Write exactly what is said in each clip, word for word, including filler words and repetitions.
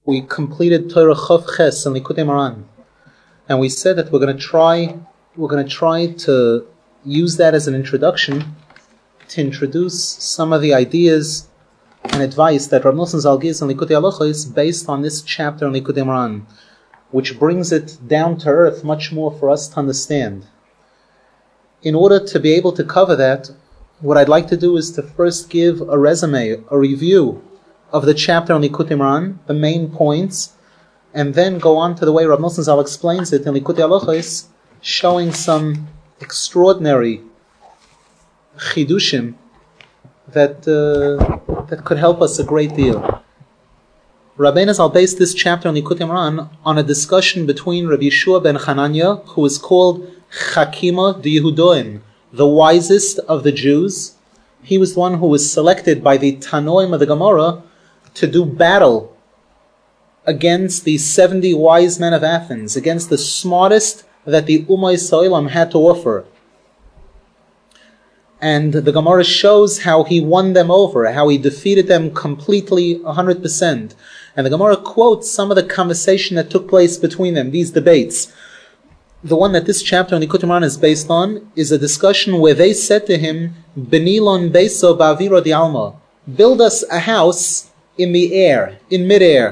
we completed Torah Chav Ches and Likutei Moharan, and we said that we're going to try, we're going to try to use that as an introduction to introduce some of the ideas and advice that Rav Nosson Zal gives in Likutei Halachos based on this chapter in Likutei Moharan, which brings it down to earth much more for us to understand. In order to be able to cover that, what I'd like to do is to first give a resume, a review of the chapter on Likutei Moharan, the main points, and then go on to the way Rav Nosson Zal explains it in Likutei Halachos, showing some extraordinary chidushim that uh, that could help us a great deal. Rabbeinu Zal based this chapter on Likutei Moharan on a discussion between Rabbi Yeshua ben Hanania, who is called Chakima de Yehudoim, the wisest of the Jews. He was the one who was selected by the Tanoim of the Gemara to do battle against the seventy wise men of Athens, against the smartest that the Ummah Yisraelim had to offer. And the Gemara shows how he won them over, how he defeated them completely, one hundred percent. And the Gemara quotes some of the conversation that took place between them, these debates. The one that this chapter on Likutei Moharan is based on is a discussion where they said to him, Benilon Beiso Ba'aviro di Alma, build us a house in the air, in midair.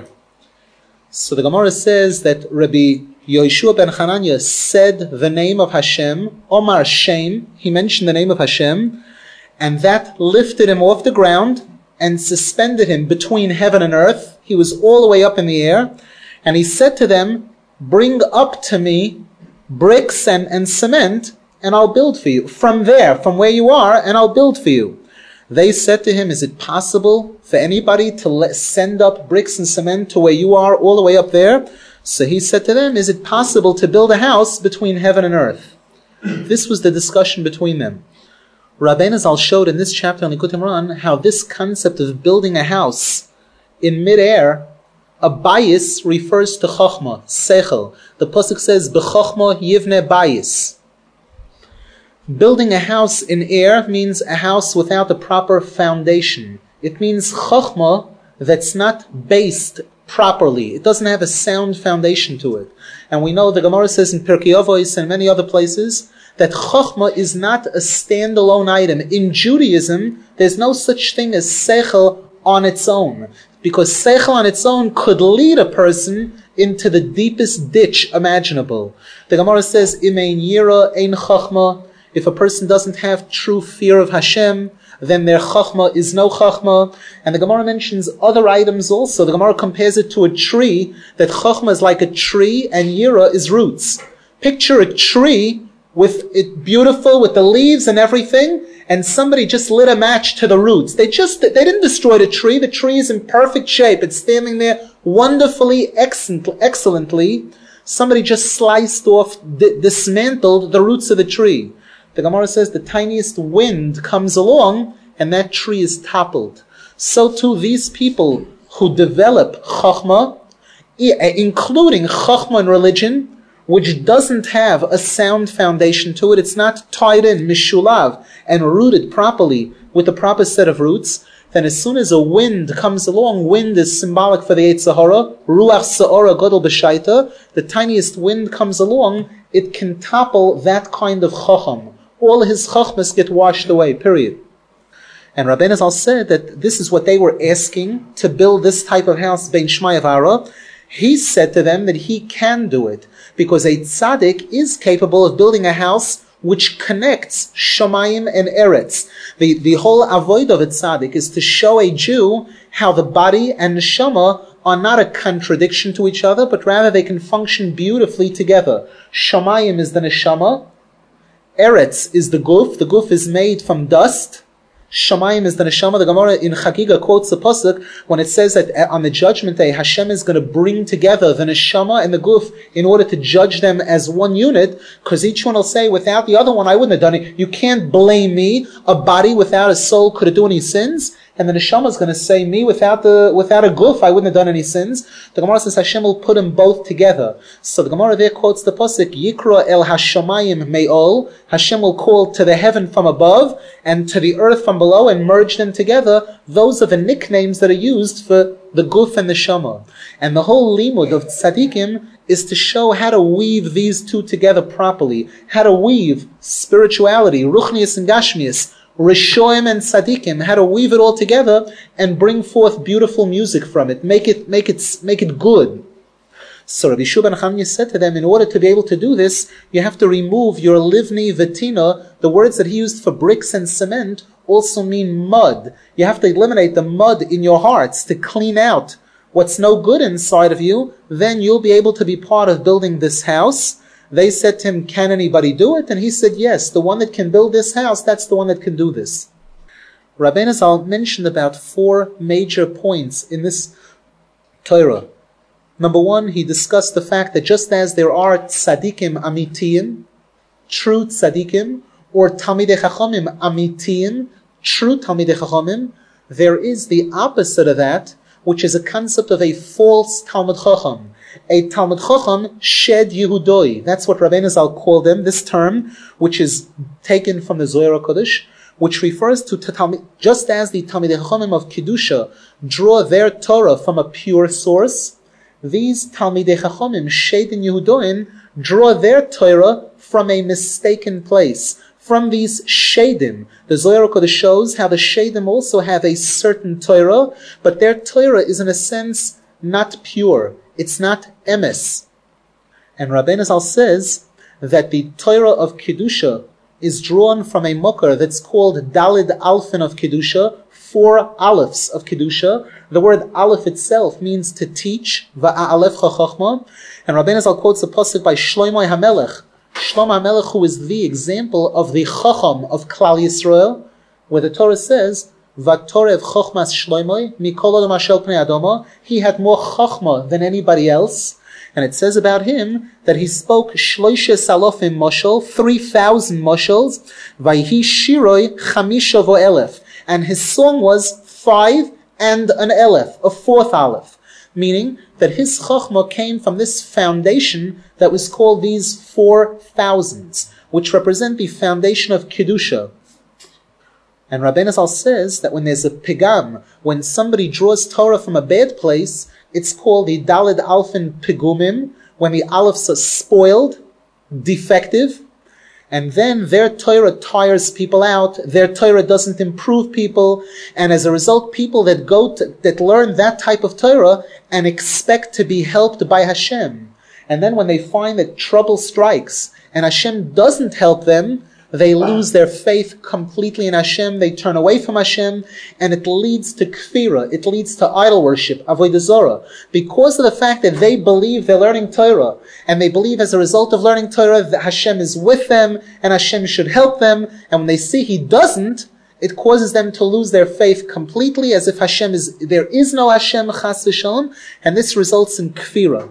So the Gemara says that Rabbi Yeshua ben Hanania said the name of Hashem, Omar Shem, he mentioned the name of Hashem, and that lifted him off the ground and suspended him between heaven and earth. He was all the way up in the air, and he said to them, bring up to me bricks and, and cement, and I'll build for you. From there, from where you are, and I'll build for you. They said to him, is it possible for anybody to let, send up bricks and cement to where you are, all the way up there? So he said to them, is it possible to build a house between heaven and earth? This was the discussion between them. Rabbeinu Zal showed in this chapter on Likutei Moharan how this concept of building a house in midair, a bayis refers to chokhmah, seichel. The pasuk says, "B'chokhmah yivne bayis." Building a house in air means a house without a proper foundation. It means chokhmah that's not based properly. It doesn't have a sound foundation to it. And we know the Gemara says in Pirkei Avos and many other places that chokhmah is not a standalone item. In Judaism, there's no such thing as seichel on its own, because seichel on its own could lead a person into the deepest ditch imaginable. The Gemara says, Imein yira ein chokhmah. If a person doesn't have true fear of Hashem, then their chokhmah is no chokhmah. And the Gemara mentions other items also. The Gemara compares it to a tree, that chokhmah is like a tree and yira is roots. Picture a tree with it beautiful, with the leaves and everything, and somebody just lit a match to the roots. They just, they didn't destroy the tree. The tree is in perfect shape. It's standing there wonderfully, excellent, excellently. Somebody just sliced off, d- dismantled the roots of the tree. The Gemara says the tiniest wind comes along and that tree is toppled. So too these people who develop chokhmah, including chokhmah in religion, which doesn't have a sound foundation to it, it's not tied in, mishulav, and rooted properly with the proper set of roots, then as soon as a wind comes along, wind is symbolic for the Yetzer Hara, ruach sa'ora gadol b'shaita, the tiniest wind comes along, it can topple that kind of chokhmah. All his chokhmas get washed away, period. And Rabbeinu Zal said that this is what they were asking, to build this type of house, Bein Shmai Avara. He said to them that he can do it, because a tzaddik is capable of building a house which connects Shamayim and Eretz. The, the whole avoid of a tzaddik is to show a Jew how the body and neshama are not a contradiction to each other, but rather they can function beautifully together. Shamayim is the neshama, Eretz is the guf. The guf is made from dust. Shamayim is the neshama. The Gemara in Chagiga quotes the pasuk when it says that on the judgment day, Hashem is going to bring together the neshama and the guf in order to judge them as one unit, because each one will say, without the other one, I wouldn't have done it. You can't blame me. A body without a soul could have done any sins. and the neshama is going to say, me without the without a guf, I wouldn't have done any sins. The Gemara says Hashem will put them both together. So the Gemara there quotes the pasuk, Yikra el hashamayim me'ol. Hashem will call to the heaven from above and to the earth from below and merge them together. Those are the nicknames that are used for the guf and the shama. And the whole limud of tzaddikim is to show how to weave these two together properly, how to weave spirituality, ruchnius and gashmius, rishoim and tzaddikim, how to weave it all together and bring forth beautiful music from it, make it, make it, make it good. So Rabbi Shua ben Chananya said to them, in order to be able to do this, you have to remove your livni vitina. The words that he used for bricks and cement also mean mud. You have to eliminate the mud in your hearts to clean out what's no good inside of you. Then you'll be able to be part of building this house. They said to him, can anybody do it? And he said, yes, the one that can build this house, that's the one that can do this. Rabbeinu Zal mentioned about four major points in this Torah. Number one, he discussed the fact that just as there are tzaddikim amitiyim, true tzaddikim, or talmidei chachamim amitiyim, true talmidei chachamim, there is the opposite of that, which is a concept of a false Talmud Chacham. A Talmud Chacham shed Yehudoi. That's what Rabbeinu Zal called them, this term, which is taken from the Zohar HaKodesh, which refers to, to just as the Talmidei Chachamim of Kedusha draw their Torah from a pure source, these Talmidei Chachamim, Shedin Yehudoin, draw their Torah from a mistaken place, from these Shedim. The Zohar HaKodesh shows how the Shedim also have a certain Torah, but their Torah is in a sense not pure. It's not emes. And Rabbeinu Zal says that the Torah of Kedusha is drawn from a mukar that's called Dalid Alfin of Kedusha, four Alephs of Kedusha. The word Aleph itself means to teach, Va'alef chachachma. And Rabbeinu Zal quotes a pasuk by Shlomo HaMelech, Shlomo HaMelech, who is the example of the chacham of Klal Yisrael, where the Torah says, Vatorev chochmas Shlomo mikol adam ashel pnei adama. He had more chachma than anybody else. And it says about him that he spoke shloishe salofim moshel, three thousand moshels, vayhi shiroi chamisha vo'elef. And his song was five and an elef, a fourth aleph. Meaning that his chachma came from this foundation that was called these four thousands, which represent the foundation of Kedusha. And Rabbeinu Zal says that when there's a pigam, when somebody draws Torah from a bad place, it's called the Dalid Alfin Pigumim, when the Alephs are spoiled, defective, and then their Torah tires people out, their Torah doesn't improve people, and as a result, people that go to, that learn that type of Torah and expect to be helped by Hashem. And then when they find that trouble strikes, and Hashem doesn't help them, they lose their faith completely in Hashem, they turn away from Hashem, and it leads to kfira, it leads to idol worship, avodah zarah, because of the fact that they believe they're learning Torah, and they believe as a result of learning Torah that Hashem is with them, and Hashem should help them, and when they see He doesn't, it causes them to lose their faith completely, as if Hashem is, there is no Hashem, chas v'shalom, and this results in kfira.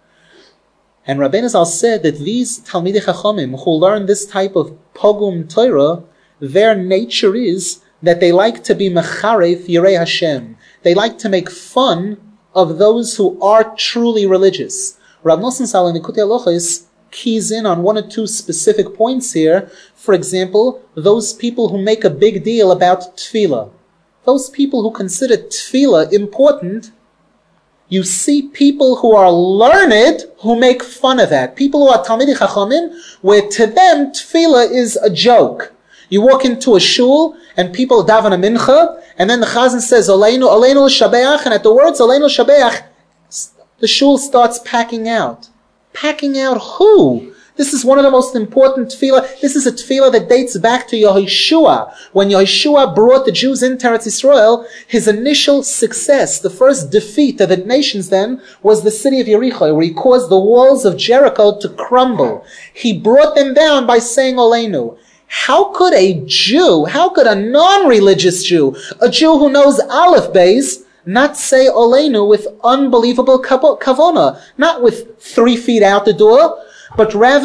And Rabbeinu Zal said that these Talmidei Chachamim who learn this type of pogum Torah, their nature is that they like to be mecharef Yirei Hashem. They like to make fun of those who are truly religious. Rav Nosson Zal in Likutei Halachos keys in on one or two specific points here. For example, those people who make a big deal about tefillah. Those people who consider tefillah important, you see people who are learned who make fun of that. People who are Talmidei Chachamim, where to them tefillah is a joke. You walk into a shul and people daven a mincha, and then the chazan says Aleinu Aleinu l'shabeach, and at the words Aleinu l'shabeach, the shul starts packing out. Packing out who? This is one of the most important tefillah. This is a tefillah that dates back to Yehoshua. When Yehoshua brought the Jews into Eretz Yisrael, his initial success, the first defeat of the nations then, was the city of Yericho, where he caused the walls of Jericho to crumble. He brought them down by saying Oleinu. How could a Jew, how could a non-religious Jew, a Jew who knows Aleph Beis, not say Oleinu with unbelievable kavona, not with three feet out the door, but rather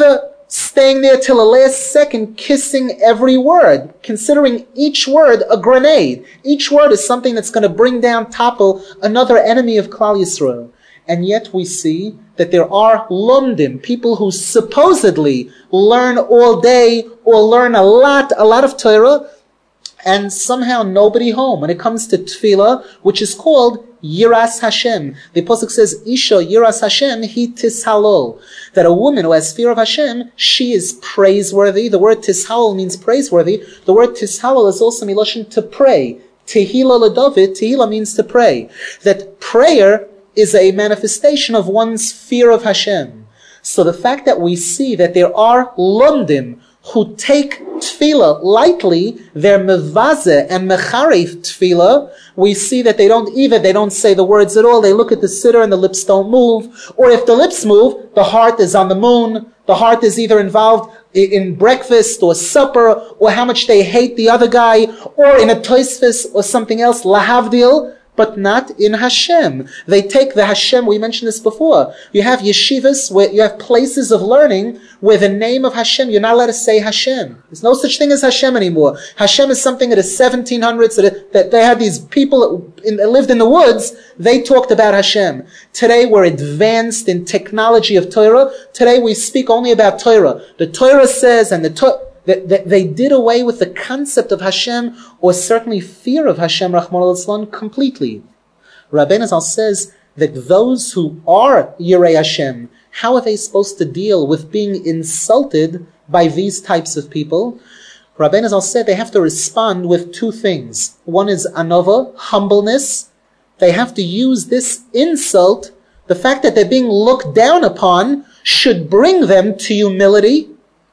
staying there till the last second, kissing every word, considering each word a grenade. Each word is something that's going to bring down, topple another enemy of Klal Yisrael. And yet we see that there are lumdim, people who supposedly learn all day or learn a lot, a lot of Torah, and somehow nobody home when it comes to tefillah, which is called Yiras Hashem. The Pasuk says, Isha Yiras Hashem, he tishalol. That a woman who has fear of Hashem, she is praiseworthy. The word tishalol means praiseworthy. The word tishalol is also miloshin to pray. Tehila leDavid, tehila means to pray. That prayer is a manifestation of one's fear of Hashem. So the fact that we see that there are lumdim who take tefillah lightly, they're mevazeh and mecharif tefillah, we see that they don't either, they don't say the words at all, they look at the siddur and the lips don't move, or if the lips move, the heart is on the moon, the heart is either involved in breakfast or supper, or how much they hate the other guy, or in a toisfis or something else, lahavdil, but not in Hashem. They take the Hashem, we mentioned this before. You have yeshivas, where you have places of learning where the name of Hashem, you're not allowed to say Hashem. There's no such thing as Hashem anymore. Hashem is something that is seventeen hundreds, that, that they had these people in, that lived in the woods, they talked about Hashem. Today we're advanced in technology of Torah. Today we speak only about Torah. The Torah says, and the Torah, That, that they did away with the concept of Hashem, or certainly fear of Hashem, Rahman al-Islam, completely. Rabbeinu Zal says that those who are Yirei Hashem, how are they supposed to deal with being insulted by these types of people? Rabbeinu Zal said they have to respond with two things. One is anova, humbleness. They have to use this insult, the fact that they're being looked down upon, should bring them to humility.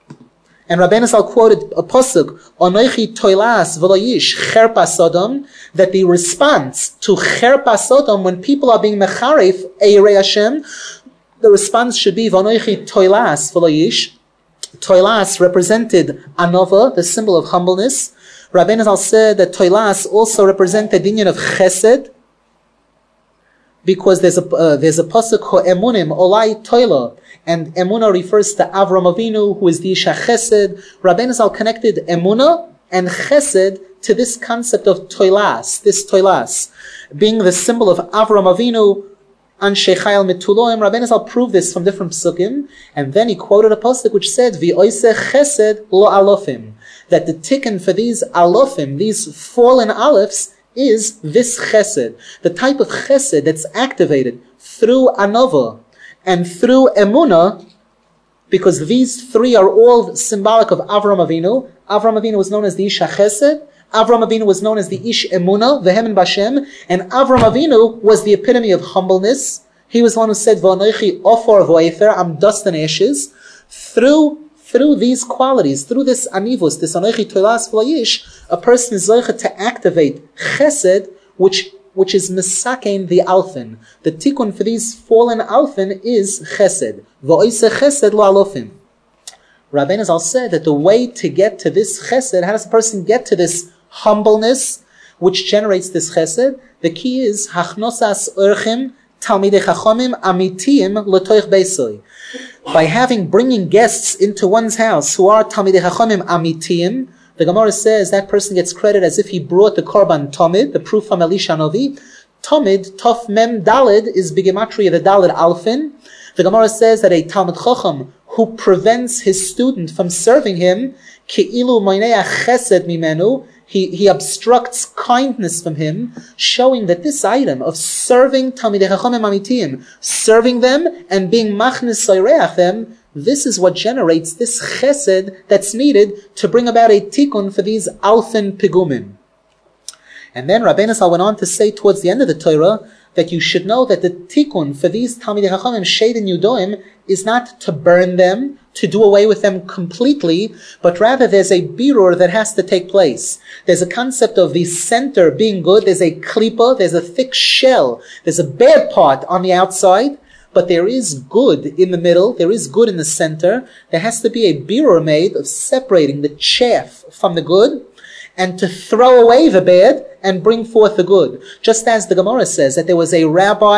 And Rabbeinu Zal quoted a pasuk, Anochi toilas v'lo yish cherpas Sodom, that the response to cherpas Sodom, when people are being mecharif eirei Hashem, the response should be V'anochi toilas v'lo yish. Toilas represented anova, the symbol of humbleness. Rabbeinu Zal said that toilas also represented the union of chesed, because there's a uh, there's a pasuk emunim olai toila, and emuna refers to Avram Avinu, who is the Isha Chesed. Rabbeinu Zal connected emuna and chesed to this concept of toilas, this toilas, being the symbol of Avram Avinu. Anshe Chayil Mituloim. Rabbeinu Zal proved this from different psukim, and then he quoted a pasuk which said, "V'oiseh chesed lo alofim," that the tikkun for these alofim, these fallen olives, is this chesed, the type of chesed that's activated through anova and through emuna, because these three are all symbolic of Avram Avinu. Avram Avinu was known as the Isha Chesed, Avram Avinu was known as the Ish Emuna, Vehemen Bashem, and Avram Avinu was the epitome of humbleness. He was the one who said, V'anochi ofor v'oefer, I'm dust and ashes. Through Through these qualities, through this anivus, this anochi toilas v'lo yish, a person is zocheh to activate chesed, which which is misakein the alfin. The tikkun for these fallen alfin is chesed. V'oiseh chesed lo alofim. Rabbeinu Zal said that the way to get to this chesed, how does a person get to this humbleness, which generates this chesed? The key is hachnosas urchim talmidei chachomim amitiyim l'toich beisoi. By having, bringing guests into one's house who are Talmidei Chachamim Amitiyim, the Gemara says that person gets credit as if he brought the Korban Tomid, the proof from Elisha Novi. Tomid, Tof Mem Dalid, is Bigematria, the Dalid Alfin. The Gemara says that a Talmid Chacham who prevents his student from serving him, Ke'ilu Moinea Chesed Mimenu, He, he obstructs kindness from him, showing that this item of serving Talmidei Chachamim Amitiyim, serving them and being machnes soireach them, this is what generates this chesed that's needed to bring about a tikkun for these alfin pigumim. And then Rabbeinu Zal went on to say towards the end of the Torah that you should know that the tikkun for these Talmidei Chachamim Shed and Yudoim is not to burn them, to do away with them completely, but rather there's a birur that has to take place. There's a concept of the center being good, there's a klipa, there's a thick shell, there's a bad part on the outside, but there is good in the middle, there is good in the center. There has to be a birur made of separating the chaff from the good, and to throw away the bad and bring forth the good. Just as the Gemara says that there was a rabbi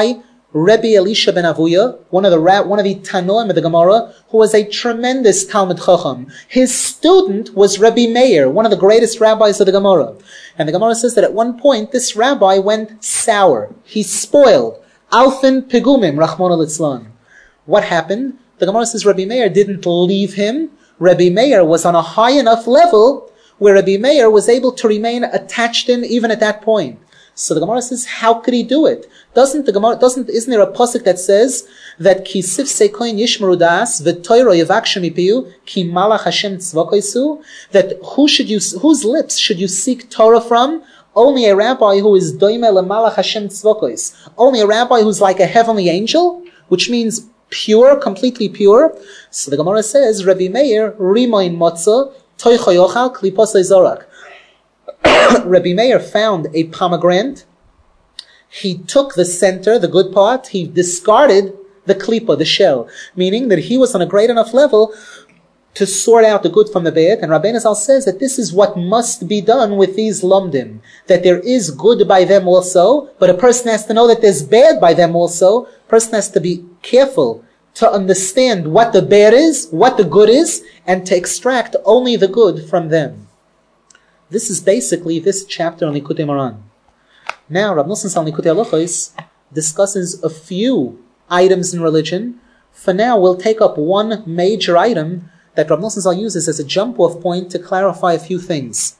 Rebbe Elisha ben Avuya, one of the one of the Tanoim of the Gemara, who was a tremendous Talmud Chacham. His student was Rebbe Meir, one of the greatest rabbis of the Gemara. And the Gemara says that at one point this rabbi went sour. He spoiled. Alfin Pigumim, Rahman al-Itzlan. What happened? The Gemara says Rebbe Meir didn't leave him. Rebbe Meir was on a high enough level where Rebbe Meir was able to remain attached to him even at that point. So the Gemara says, how could he do it? Doesn't the Gemara, doesn't, isn't there a pasuk that says that ki sif sekoin yishmeru das v'toiro yavakshem ipiyu ki malach Hashem tzvakoisu? That who should you, whose lips should you seek Torah from? Only a rabbi who is doime lemalach Hashem tzvakois. Only a rabbi who's like a heavenly angel, which means pure, completely pure. So the Gemara says, Rabbi Meir rimoin motza toicho yochal klipasei zorak. Rabbi Meir found a pomegranate. He took the center, the good part. He discarded the klipa, the shell, meaning that he was on a great enough level to sort out the good from the bad. And Rabbeinu Zal says that this is what must be done with these lomdim, that there is good by them also, but a person has to know that there's bad by them also. A person has to be careful to understand what the bad is, what the good is, and to extract only the good from them. This is basically this chapter on Likutei Moharan. Now, Rav Nosson Zal Likutei Halachos discusses a few items in religion. For now, we'll take up one major item that Rav Nosson Zal uses as a jump-off point to clarify a few things.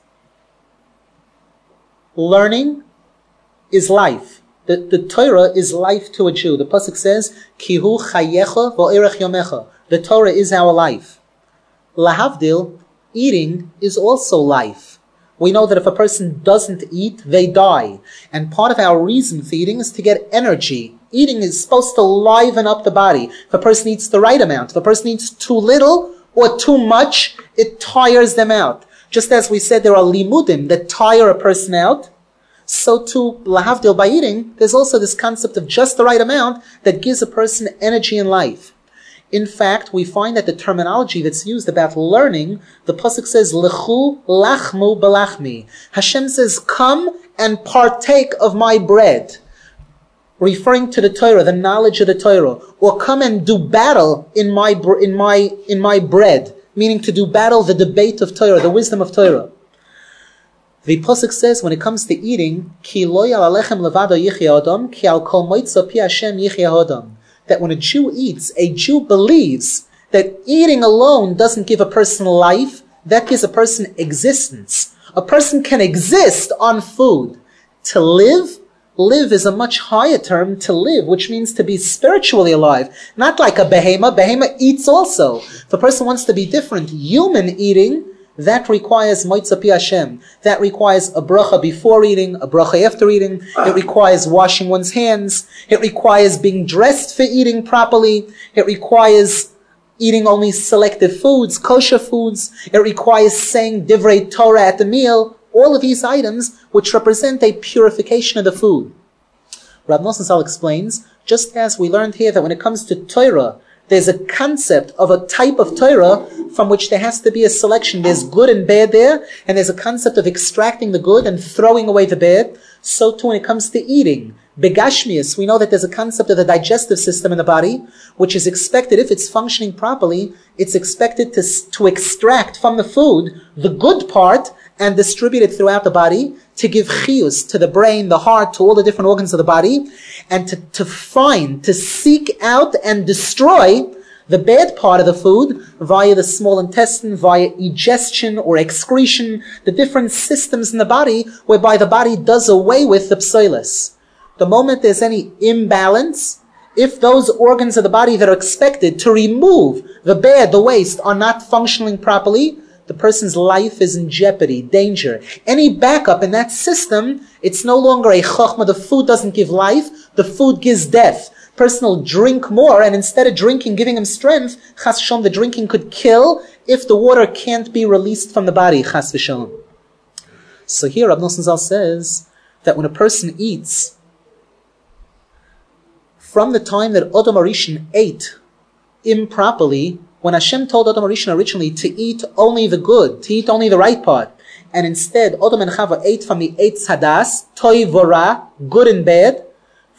Learning is life. The, the Torah is life to a Jew. The pasuk says, "Kihu chayecha v'oirech yomecha." The Torah is our life. Lahavdil, eating is also life. We know that if a person doesn't eat, they die. And part of our reason for eating is to get energy. Eating is supposed to liven up the body. If a person eats the right amount, if a person eats too little or too much, it tires them out. Just as we said there are limudim that tire a person out, so too, lahavdil, by eating, there's also this concept of just the right amount that gives a person energy in life. In fact, we find that the terminology that's used about learning, the pasuk says, Lechu lachmu belachmi. Hashem says, come and partake of my bread. Referring to the Torah, the knowledge of the Torah. Or come and do battle in my, in my, in my bread. Meaning to do battle, the debate of Torah, the wisdom of Torah. The pasuk says, when it comes to eating, Ki lo yal alechem levado yichya adam, ki al kol moitzo pi Hashem yichya adam. That when a Jew eats, a Jew believes that eating alone doesn't give a person life, that gives a person existence. A person can exist on food. To live, live is a much higher term, to live, which means to be spiritually alive. Not like a behema. Behema eats also. If a person wants to be different, human eating, that requires moitza pi Hashem. That requires a bracha before eating, a bracha after eating. It requires washing one's hands. It requires being dressed for eating properly. It requires eating only selective foods, kosher foods. It requires saying divrei Torah at the meal. All of these items which represent a purification of the food. Rav Nosson Zal explains, just as we learned here that when it comes to Torah, there's a concept of a type of Torah from which there has to be a selection. There's good and bad there, and there's a concept of extracting the good and throwing away the bad. So too when it comes to eating. Begashmius, we know that there's a concept of the digestive system in the body, which is expected, if it's functioning properly, it's expected to, to extract from the food the good part and distribute it throughout the body, to give chiyus to the brain, the heart, to all the different organs of the body, and to, to find, to seek out and destroy the bad part of the food via the small intestine, via egestion or excretion, the different systems in the body whereby the body does away with the psoilus. The moment there's any imbalance, if those organs of the body that are expected to remove the bad, the waste, are not functioning properly, the person's life is in jeopardy, danger. Any backup in that system, it's no longer a chokhmah. The food doesn't give life, the food gives death. Person will drink more, and instead of drinking, giving him strength, chas v'shalom, the drinking could kill if the water can't be released from the body, chas v'shalom. So here, Rav Nosson Zal says that when a person eats, from the time that Adam HaRishon ate improperly, when Hashem told Adam HaRishon originally to eat only the good, to eat only the right part, and instead Adam and Chava ate from the Eitz Hadas, Toiv Vora, good and bad,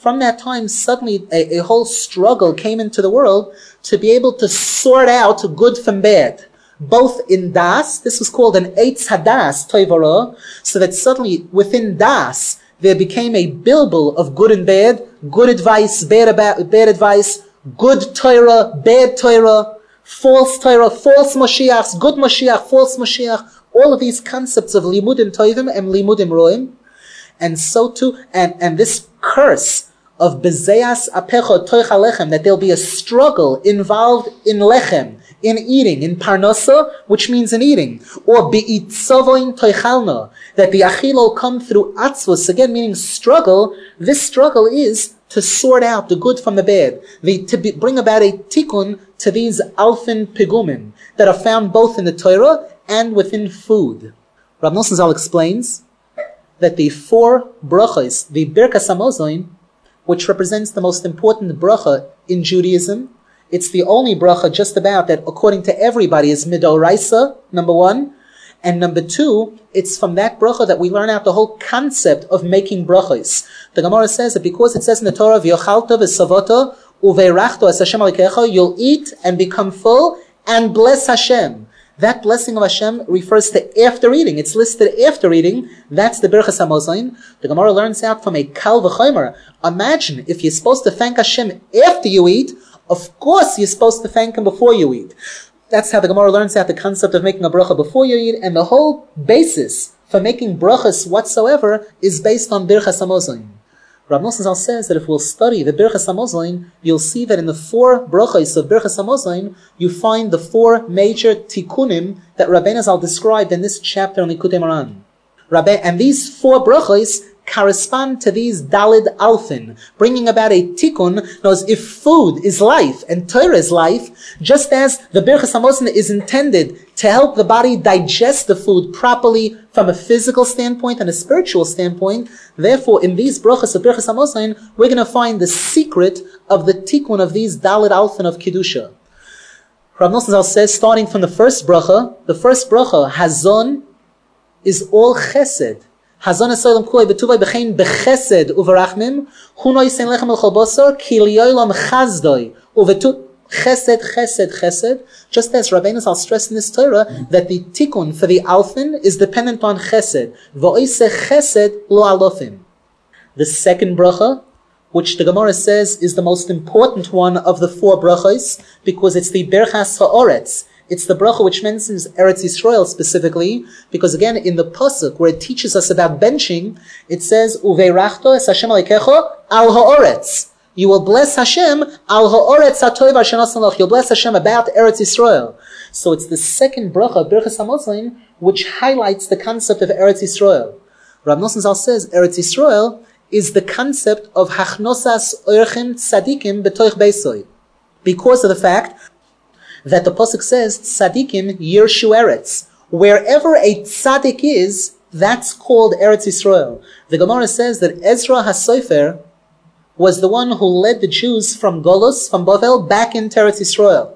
from that time, suddenly a, a whole struggle came into the world to be able to sort out good from bad. Both in Das, this was called an Eitz Hadas, Toivara, so that suddenly within Das, there became a bilbil of good and bad, good advice, bad, about, bad advice, good Torah, bad Torah, false Torah, false Moshiachs, good Moshiach, false Moshiach, all of these concepts of Limudim Toivim and Limudim Roim. And so too, and, and this curse of Bezeas Apecho Toich Alechem, that there'll be a struggle involved in Lechem, in eating, in Parnasa, which means in eating, or Be'itzavoin Toichalna, that the Achil will come through Atzvus, again meaning struggle. This struggle is to sort out the good from the bad, the, to be, bring about a tikkun to these alfin pigumim that are found both in the Torah and within food. Rav Nosson Zal explains that the four brachas, the Birkas Hamazon, which represents the most important bracha in Judaism, it's the only bracha just about that, according to everybody, is midoraisa, number one. And number two, it's from that bracha that we learn out the whole concept of making brachas. The Gemara says that because it says in the Torah, v'yochalta v'savota uveirachto es Hashem alikecha, you'll eat and become full and bless Hashem. That blessing of Hashem refers to after eating. It's listed after eating. That's the Birchas Hamazon. The Gemara learns out from a Kal V'chomer. Imagine if you're supposed to thank Hashem after you eat, of course you're supposed to thank Him before you eat. That's how the Gemara learns out the concept of making a bracha before you eat, and the whole basis for making brachas whatsoever is based on Birchas Hamazon. Rav Nosson Zal says that if we'll study the Birchas Hamazon, you'll see that in the four brachas of Birchas Hamazon, you find the four major tikkunim that Rabbeinu Zal described in this chapter on Likutei Moharan. Rabbe, and these four brachas correspond to these Dalid Alfin, bringing about a tikkun. Knows if food is life and Torah is life, just as the Birchas Hamazon is intended to help the body digest the food properly from a physical standpoint and a spiritual standpoint, therefore in these brachas of Birchas Hamazon, we're going to find the secret of the tikkun of these Dalid Alfin of Kedusha. Rav Nosson Zal says, starting from the first bracha, the first bracha, Hazon, is all chesed. Hazon esolam kulei betuvay b'chein b'chesed uverachmim huno yisen lechem el chalbosor ki liyolam chazdoi uvetu chesed chesed chesed. Just as Rabbeinu Zal stressed in this Torah that the tikkun for the alfin is dependent on chesed. V'oise chesed lo alofim. The second bracha, which the Gemara says is the most important one of the four brachos, because it's the Berchas Ha'oretz. It's the bracha which mentions Eretz Yisrael specifically, because again, in the pasuk where it teaches us about benching, it says, Uveirachto es Hashem alikecho al ha'oretz. You will bless Hashem al ha'oretz ha'toiv asher nasan lach. You'll bless Hashem about Eretz Yisrael. So it's the second bracha, Birchas Hamazon, which highlights the concept of Eretz Yisrael. Rav Nosson Zal says, Eretz Yisrael is the concept of hachnosas orchim tzadikim betoich beisoy. Because of the fact that the pasuk says, tzadikim yirshu eretz. Wherever a tzadik is, that's called Eretz Yisrael. The Gemara says that Ezra HaSofer was the one who led the Jews from Golus, from Bavel, back into Eretz Yisrael.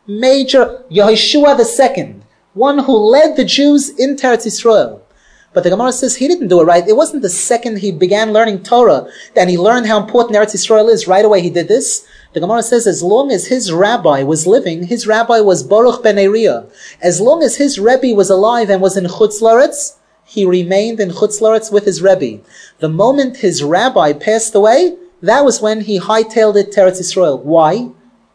Major Yehoshua the second, one who led the Jews into Eretz Yisrael. But the Gemara says he didn't do it right. It wasn't the second he began learning Torah, and he learned how important Eretz Yisrael is, right away he did this. The Gemara says as long as his rabbi was living, his rabbi was Baruch ben Neriah. As long as his Rebbe was alive and was in Chutz Laretz, he remained in Chutz Laretz with his Rebbe. The moment his rabbi passed away, that was when he hightailed it to Eretz Yisrael. Why?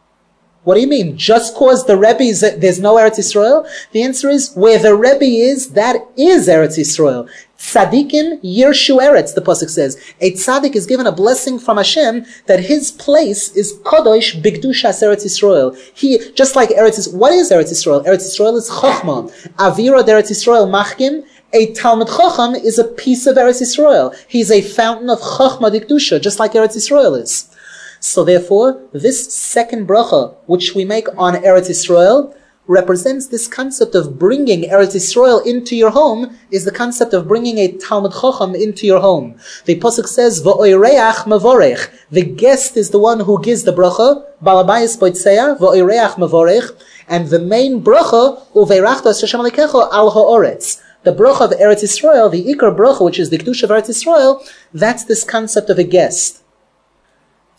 What do you mean? Just cause the Rebbe is, there's no Eretz Yisrael? The answer is, where the Rebbe is, that is Eretz Yisrael. Tzadikim yirshu eretz, the pasuk says. A tzadik is given a blessing from Hashem that his place is kadosh b'kedushas Eretz Yisrael. He, just like Eretz Yisrael, what is Eretz Yisrael? Eretz Yisrael is chachma. Avira d'Eretz Yisrael machkim. A Talmud Chacham is a piece of Eretz Yisrael. He's a fountain of chachma d'kedusha, just like Eretz Yisrael is. So therefore, this second bracha, which we make on Eretz Yisrael, represents this concept of bringing Eretz Yisrael into your home, is the concept of bringing a Talmud Chacham into your home. The pasuk says, V'oireach mavorech. The guest is the one who gives the bracha, Balabayis boitzeya, V'oireach mavorech, and the main bracha, Uveirachto es Hashem alikecho al ha'oretz. The bracha of Eretz Yisrael, the Ikar bracha, which is the Kedusha of Eretz Yisrael, that's this concept of a guest.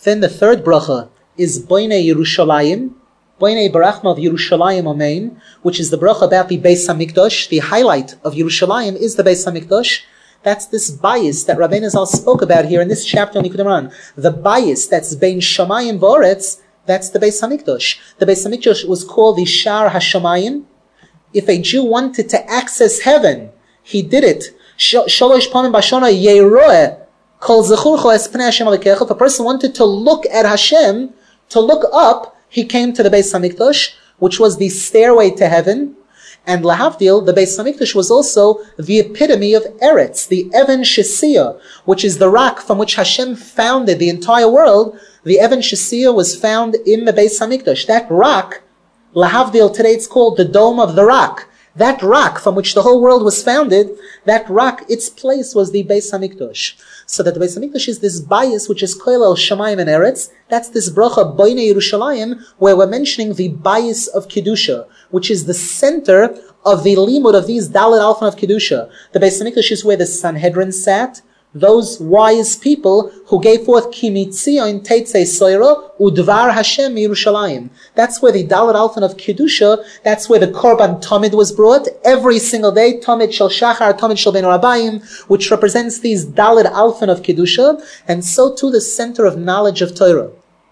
Then the third bracha is Boinei Yerushalayim, Boinei Barachma of Yerushalayim Amen, which is the bracha about the Beis HaMikdash. The highlight of Yerushalayim is the Beis HaMikdash. That's this bias that Rabbeinu Zal spoke about here in this chapter on Likutei Moharan. The bias that's Bein Shamayim V'Oretz, that's the Beis HaMikdash. The Beis HaMikdash was called the Shar HaShamayim. If a Jew wanted to access heaven, he did it. Shalosh Pamim Bashana Yeroeh Kol Zechurcho Es Pnei Hashem Alikecha. If a person wanted to look at Hashem, to look up, he came to the Beis HaMikdash, which was the stairway to heaven. And Lahavdil, the Beis HaMikdash was also the epitome of Eretz, the Even Shesiyah, which is the rock from which Hashem founded the entire world. The Even Shesiyah was found in the Beis HaMikdash. That rock, Lahavdil, today it's called the Dome of the Rock. That rock from which the whole world was founded, that rock, its place was the Beis HaMikdash. So that the Beis HaMikdash is this bias which is Koil El Shamayim and Eretz. That's this bracha Boinei Yerushalayim, where we're mentioning the bias of Kedusha, which is the center of the limud of these Dalet Alfan of Kedusha. The Beis HaMikdash is where the Sanhedrin sat, those wise people who gave forth Ki Mitzion Teitzei Soira Udvar Hashem Yerushalayim. That's where the Dalet Alfan of Kedusha, that's where the Korban Tamid was brought every single day, Tamid Shel Shachar, Tamid Shel Ben Rabayim, which represents these Dalet Alfan of Kedusha, and so too the center of knowledge of Torah.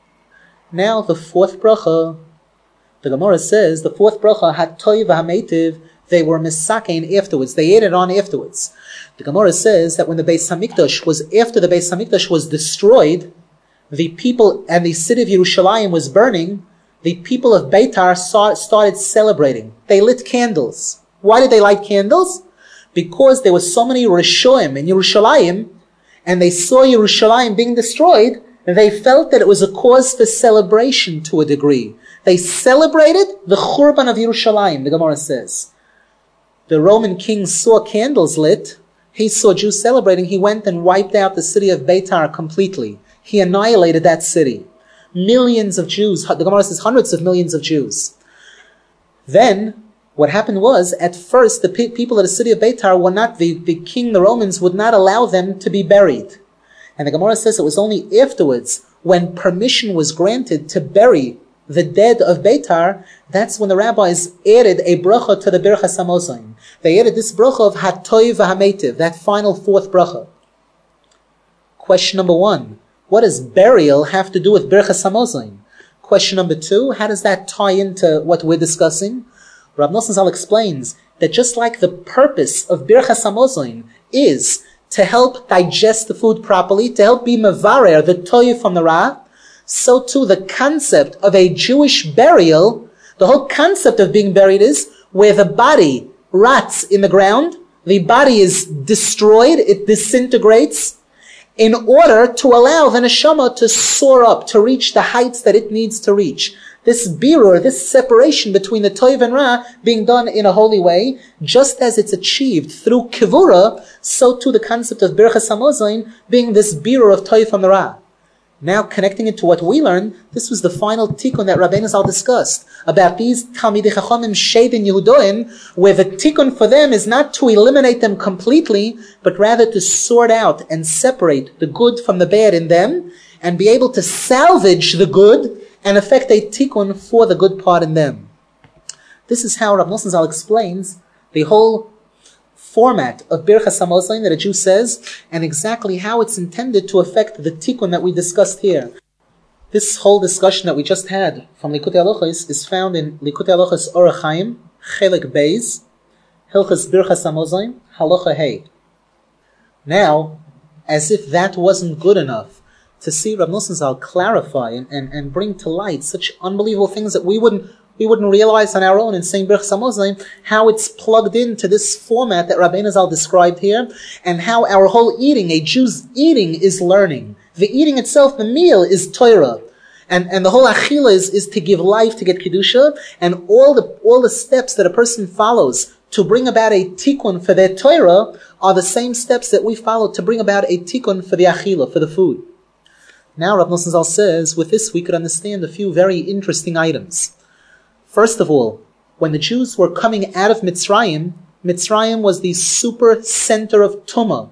Now the fourth bracha, the Gemara says, the fourth bracha, Hatoy v'hameitiv, they were misakein afterwards, they ate it on afterwards. The Gemara says that when the Beis HaMikdash was, after the Beis HaMikdash was destroyed, the people, and the city of Yerushalayim was burning, the people of Beitar saw, started celebrating. They lit candles. Why did they light candles? Because there were so many Rishoim in Yerushalayim, and they saw Yerushalayim being destroyed, and they felt that it was a cause for celebration to a degree. They celebrated the Churban of Yerushalayim, the Gemara says. The Roman king saw candles lit, he saw Jews celebrating, he went and wiped out the city of Beitar completely. He annihilated that city. Millions of Jews, the Gemara says hundreds of millions of Jews. Then, what happened was, at first, the pe- people of the city of Beitar were not, the, the king, the Romans, would not allow them to be buried. And the Gemara says it was only afterwards, when permission was granted to bury the dead of Beitar, that's when the rabbis added a bracha to the Birchas Hamazon. They added this bracha of Hatoy v'hameitiv, that final fourth bracha. Question number one, what does burial have to do with Birchas Hamazon? Question number two, how does that tie into what we're discussing? Rav Nosson Zal explains that just like the purpose of Birchas Hamazon is to help digest the food properly, to help be mevarer, the toy from the ra, so too the concept of a Jewish burial, the whole concept of being buried is where the body rots in the ground, the body is destroyed, it disintegrates, in order to allow the neshama to soar up, to reach the heights that it needs to reach. This birur, this separation between the toiv and ra being done in a holy way, just as it's achieved through kivura, so too the concept of Birchas Hamazon being this birur of toiv from the ra. Now, connecting it to what we learned, this was the final tikkun that Rabbeinu Zal discussed about these Talmidei Chachamim Sheidin Yehudoim, where the tikkun for them is not to eliminate them completely, but rather to sort out and separate the good from the bad in them, and be able to salvage the good and effect a tikkun for the good part in them. This is how Rav Nosson Zal explains the whole format of Birchas Hamazon that a Jew says, and exactly how it's intended to affect the tikkun that we discussed here. This whole discussion that we just had from Likutei Halachos is found in Likutei Halachos Orach Chaim, Chelek Beis, Hilchos Birchas Hamazon, Halacha Hey. Now, as if that wasn't good enough, to see Rav Nosson Zal clarify and, and, and bring to light such unbelievable things that we wouldn't we wouldn't realize on our own in saying Birchas Hamazon, how it's plugged into this format that Rabbeinu Zal described here, and how our whole eating, a Jew's eating, is learning. The eating itself, the meal, is Torah. And, and the whole achila is, is to give life, to get Kedusha, and all the, all the steps that a person follows to bring about a tikkun for their Torah are the same steps that we follow to bring about a tikkun for the achila, for the food. Now Rav Nosson Zal says, with this we could understand a few very interesting items. First of all, when the Jews were coming out of Mitzrayim, Mitzrayim was the super center of Tumah.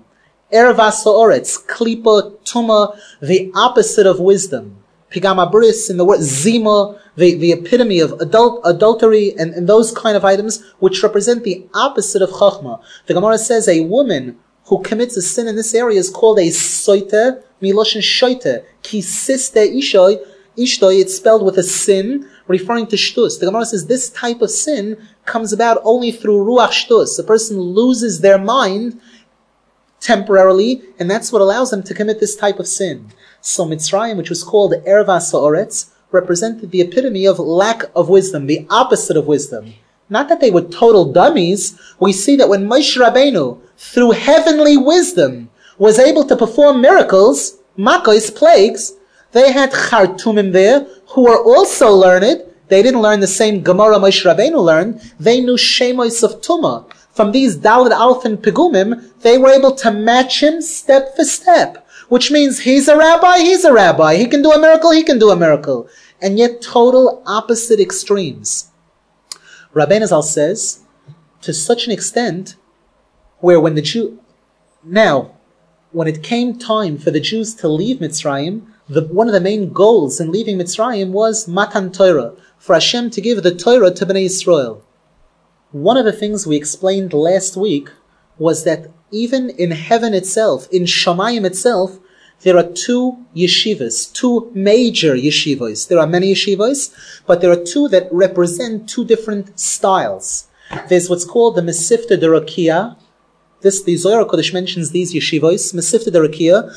Erva Sa'oretz, Klipa, Tuma, the opposite of wisdom. Pigama Bris, in the word Zima, the, the epitome of adult, adultery, and, and those kind of items, which represent the opposite of Chachma. The Gemara says a woman who commits a sin in this area is called a Soite, Miloshin Shoite, Ki Siste Ishoy, Ishtoi, it's spelled with a sin, referring to Shtus. The Gemara says this type of sin comes about only through Ruach Shtus. A person loses their mind temporarily, and that's what allows them to commit this type of sin. So Mitzrayim, which was called Erva Sa'oretz, represented the epitome of lack of wisdom, the opposite of wisdom. Not that they were total dummies. We see that when Moshe Rabbeinu, through heavenly wisdom, was able to perform miracles, Makos, plagues, they had Chartumim there, who were also learned. They didn't learn the same Gemara Moshe Rabbeinu learned. They knew Shemos of Tumah. From these Daled Alf and Pigumim, they were able to match him step for step. Which means he's a rabbi, he's a rabbi. He can do a miracle, he can do a miracle. And yet total opposite extremes. Rabbeinu Zal says, to such an extent, where when the Jew... Now, when it came time for the Jews to leave Mitzrayim, the, one of the main goals in leaving Mitzrayim was Matan Torah, for Hashem to give the Torah to Bnei Yisrael. One of the things we explained last week was that even in heaven itself, in Shamayim itself, there are two yeshivas, two major yeshivas. There are many yeshivas, but there are two that represent two different styles. There's what's called the Mesifta Derakia. This, the Zohar Kodesh mentions these yeshivas, Mesifta Derakia,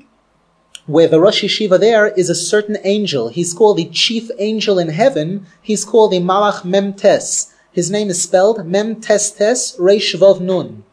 where the Rosh Yeshiva there is a certain angel. He's called the chief angel in heaven. He's called the Malach Mem Tes. His name is spelled Mem Tes Tes Reish Vav Nun.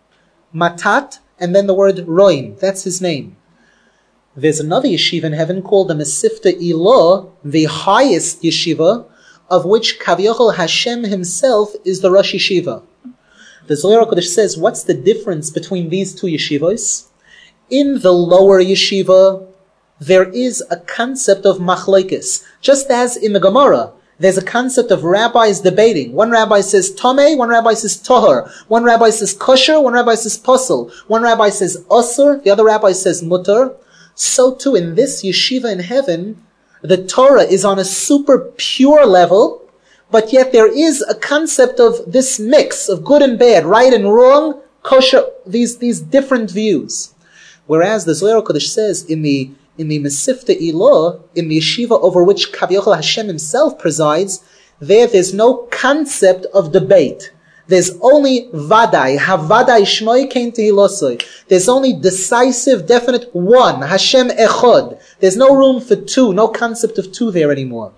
Matat, and then the word Roim. That's his name. There's another yeshiva in heaven called the Mesifta Ilah, the highest yeshiva, of which Kaviyachol Hashem himself is the Rosh Yeshiva. The Zohar Kodesh says, what's the difference between these two yeshivas? In the lower yeshiva, there is a concept of machlokes. Just as in the Gemara, there's a concept of rabbis debating. One rabbi says Tomei, one rabbi says Tohar. One rabbi says Kosher, one rabbi says Posel. One rabbi says Osur, the other rabbi says Mutter. So too in this yeshiva in heaven, the Torah is on a super pure level, but yet there is a concept of this mix of good and bad, right and wrong, kosher, these, these different views. Whereas the Zohar Kodesh says in the In the Mesifta Ilah, in the yeshiva over which Kaviyachol Hashem himself presides, there there's no concept of debate. There's only Vadai, Havadai Shmoi Kein Tehilosoi. There's only decisive, definite one, Hashem Echod. There's no room for two, no concept of two there anymore.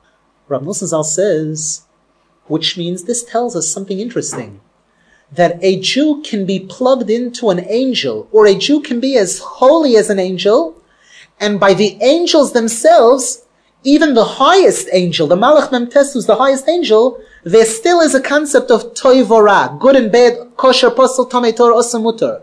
Rav Nosson Zal says, which means this tells us something interesting. That a Jew can be plugged into an angel, or a Jew can be as holy as an angel, and by the angels themselves, even the highest angel, the Malach Mem Tes, who's the highest angel, there still is a concept of toiv v'ra, good and bad, kosher, posel, tomei torah, osem mutar.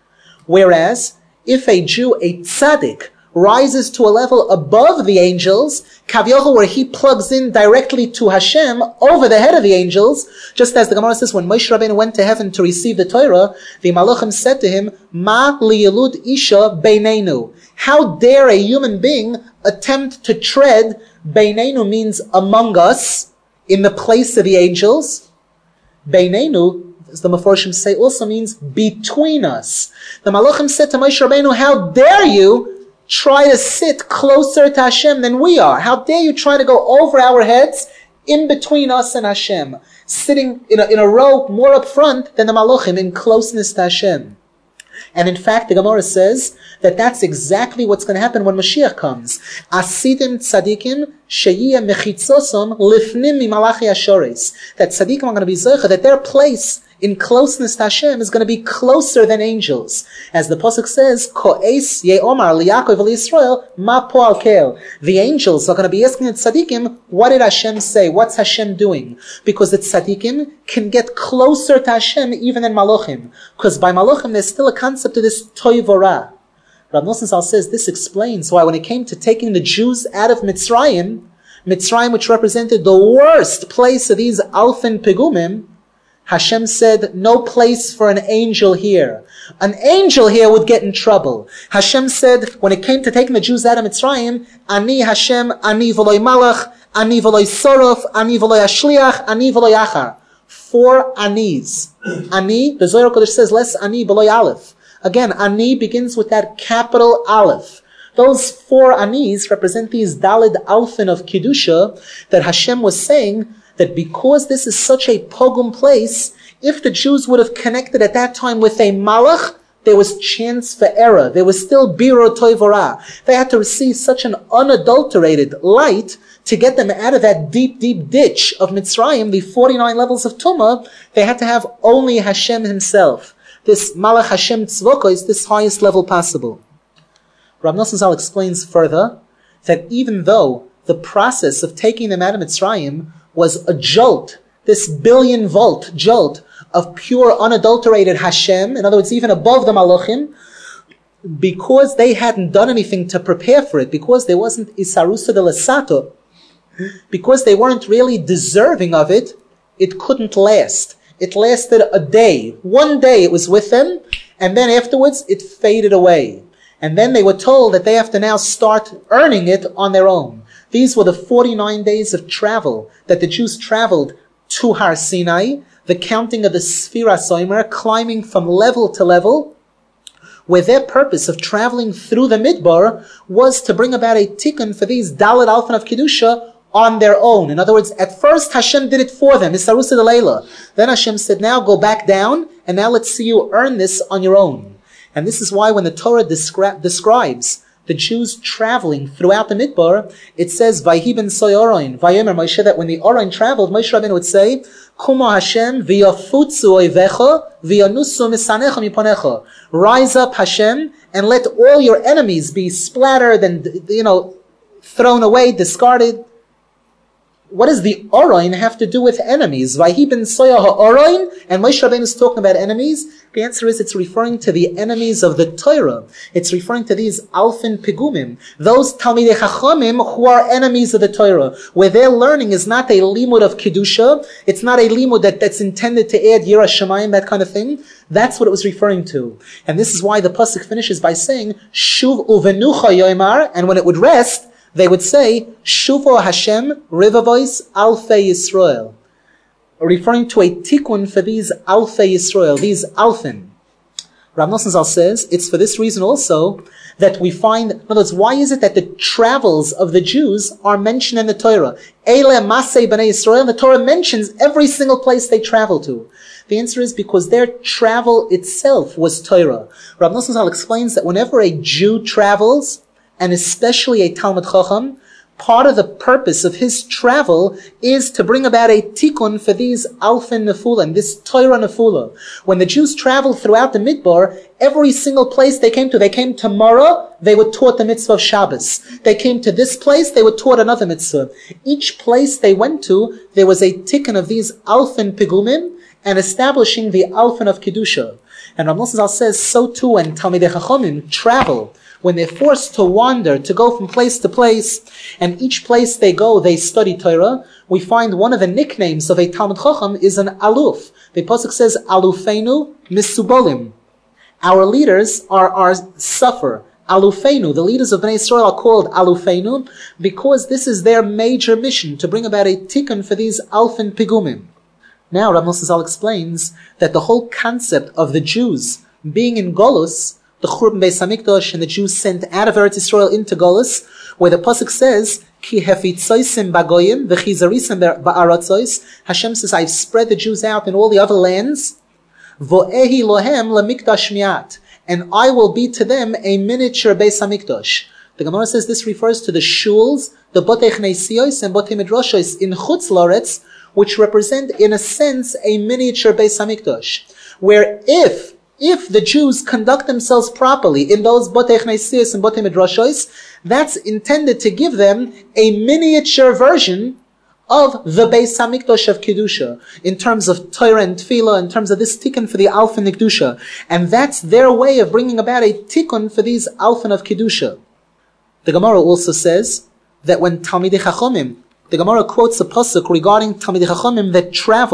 Whereas, if a Jew, a tzaddik, rises to a level above the angels, Kaviyachol, where he plugs in directly to Hashem, over the head of the angels, just as the Gemara says, when Moshe Rabbeinu went to heaven to receive the Torah, the Malachim said to him, Ma liyelud isha beinenu. How dare a human being attempt to tread, beinenu means among us, in the place of the angels. Beinenu, as the Meforshim say, also means between us. The Malachim said to Moshe Rabbeinu, how dare you try to sit closer to Hashem than we are? How dare you try to go over our heads in between us and Hashem, sitting in a, in a row more up front than the Malachim in closeness to Hashem. And in fact, the Gemara says that that's exactly what's going to happen when Mashiach comes. Asidim tzadikim sheyiyah mechitzosom lifnim mimalachi ashores. That tzadikim are going to be zocha, that their place in closeness to Hashem is going to be closer than angels. As the Pasuk says, Ko'es ye'omar liYaakov v'Yisrael ma po'al kel. The angels are going to be asking the tzaddikim, what did Hashem say? What's Hashem doing? Because the tzaddikim can get closer to Hashem even than malachim. Because by malachim there's still a concept of this toiv v'ra. Rav Nosson Zal says this explains why when it came to taking the Jews out of Mitzrayim, Mitzrayim which represented the worst place of these Alf and Pegumim, Hashem said, no place for an angel here. An angel here would get in trouble. Hashem said, when it came to taking the Jews out of Mitzrayim, Ani Hashem, Ani v'loi malach, Ani v'loi sorof, Ani v'loi ashliach, Ani v'loi achar. Four Anis. Ani, the Zohar Kodesh says, less Ani v'loi aleph. Again, Ani begins with that capital aleph. Those four Anis represent these Dalid Alphin of Kedusha that Hashem was saying that because this is such a pogum place, if the Jews would have connected at that time with a Malach, there was chance for error. There was still Biro Toivora. They had to receive such an unadulterated light to get them out of that deep, deep ditch of Mitzrayim, the forty-nine levels of Tumah. They had to have only Hashem himself. This Malach Hashem Tzvoko is this highest level possible. Rav Nosson Zal explains further that even though the process of taking them out of Mitzrayim was a jolt, this billion volt jolt of pure unadulterated Hashem, in other words, even above the Malachim, because they hadn't done anything to prepare for it, because there wasn't Isarusa de Lesato, because they weren't really deserving of it, it couldn't last. It lasted a day. One day it was with them, and then afterwards it faded away. And then they were told that they have to now start earning it on their own. These were the forty-nine days of travel that the Jews traveled to Har Sinai, the counting of the Sfira Soimer, climbing from level to level, where their purpose of traveling through the Midbar was to bring about a tikkun for these Dalet Alphan of Kedusha on their own. In other words, at first Hashem did it for them, Isarusa de Leila. Then Hashem said, now go back down, and now let's see you earn this on your own. And this is why when the Torah descri- describes the Jews traveling throughout the Midbar, it says, Vayhi ben soy Oroin, Vayomer Moshe, that when the Oroin traveled, Moshe Rabbeinu would say, Kumo Hashem, v'yafutzu oivecha, v'yanusu misanecha miponecha. Rise up, Hashem, and let all your enemies be splattered and, you know, thrown away, discarded. What does the Oroin have to do with enemies? Vayhi ben soya ha'oroin, and Moshe Rabbeinu is talking about enemies. The answer is it's referring to the enemies of the Torah. It's referring to these Alfin Pigumim, those Talmidei Chachamim who are enemies of the Torah, where their learning is not a limud of Kedusha, it's not a limud that, that's intended to add Yirah Shamayim, that kind of thing. That's what it was referring to. And this is why the pasuk finishes by saying, Shuv uvenucha yoimar, and when it would rest, they would say, Shuvo Hashem Rivavois Alfei Yisrael, referring to a tikkun for these Alfei Yisrael, these Alfin. Rav Nosson Zal says, it's for this reason also that we find, in other words, why is it that the travels of the Jews are mentioned in the Torah? Eile Masei B'nai Yisrael, the Torah mentions every single place they travel to. The answer is because their travel itself was Torah. Rav Nosson Zal explains that whenever a Jew travels, and especially a Talmud Chacham, part of the purpose of his travel is to bring about a tikkun for these Alfin Nefulim, this Torah Nefula. When the Jews traveled throughout the Midbar, every single place they came to, they came to Mara, they were taught the mitzvah of Shabbos. They came to this place, they were taught another mitzvah. Each place they went to, there was a tikkun of these Alfin Pigumim, and establishing the Alfin of Kedusha. And Rav Nosson Zal says, so too when Talmidei Chachamim travel, when they're forced to wander, to go from place to place, and each place they go, they study Torah, we find one of the nicknames of a Talmud Chacham is an aluf. The pasuk says, Alufeinu misubolim. Our leaders are, are suffer. Alufeinu, the leaders of Bnei Israel are called Alufeinu, because this is their major mission, to bring about a tikkun for these Alfin Pigumim. Now, Rav Nosson Zal explains that the whole concept of the Jews being in Golus, the Churban Beis Hamikdash, and the Jews sent out of Eretz Yisrael into Golus, where the pasuk says, "Ki hefitzosim bagoyim v'chizarisim ba'aratzois." Hashem says, "I've spread the Jews out in all the other lands. Vo'ehi lohem lemikdash miat, and I will be to them a miniature Beis Hamikdash." The Gemara says this refers to the shuls, the botei chneisiyos and botei midrashos in Chutz Laretz, which represent, in a sense, a miniature Beis Hamikdash, where if If the Jews conduct themselves properly in those Botei Chneisiyos and Botei Midrashos, that's intended to give them a miniature version of the Beis Hamikdash of Kedusha, in terms of Torah and Tefillah, in terms of this tikkun for the Alfin Kedusha. And that's their way of bringing about a tikkun for these Alfin of Kedusha. The Gemara also says that when Talmidei Chachamim, the Gemara quotes a pasuk regarding Talmidei Chachamim that travel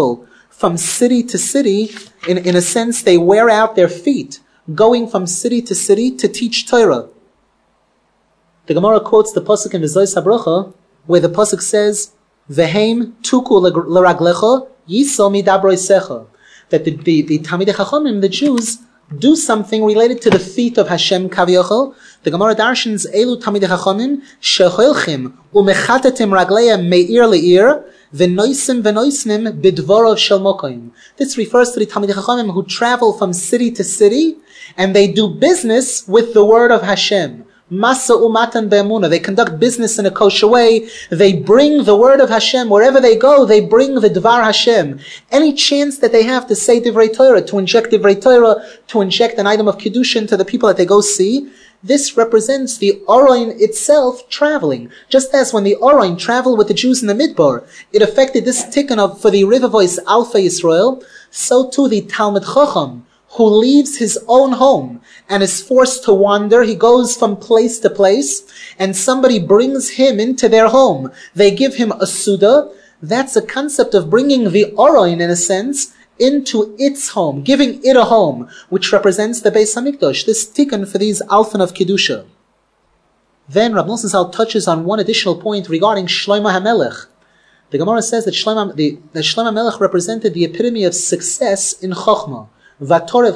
from city to city. In, in a sense, they wear out their feet, going from city to city to teach Torah. The Gemara quotes the pasuk in V'zos HaBracha, where the pasuk says, "V'heim tuku l'raglecha yisol midabroisecha," that the the, the Talmidei Chachamim, the Jews, do something related to the feet of Hashem Kaviyachol. The Gemara darshans Elu Talmidei Chachamim shecholchim umechatetim ragleim meir leir v'noisim v'noisnim bidvorov shel mokoim. This refers to the Talmidei Chachamim who travel from city to city and they do business with the word of Hashem. Masa umatan be'emuna. They conduct business in a kosher way. They bring the word of Hashem. Wherever they go, they bring the Dvar Hashem. Any chance that they have to say Divrei Torah, to inject Divrei Torah, to inject an item of Kiddushin to the people that they go see, this represents the Oroin itself traveling. Just as when the Oroin traveled with the Jews in the Midbar, it affected this tikkun of, for the river voice Alpha Yisrael, so too the Talmid Chacham, who leaves his own home and is forced to wander. He goes from place to place and somebody brings him into their home. They give him a Suda. That's a concept of bringing the Oroin, in a sense, into its home, giving it a home, which represents the Beis HaMikdash, this tikkun for these Alphan of Kedusha. Then Rav Nosson Zal touches on one additional point regarding Shlomo HaMelech. The Gemara says that Shlomo, the, that Shlomo HaMelech represented the epitome of success in Chochmah. However,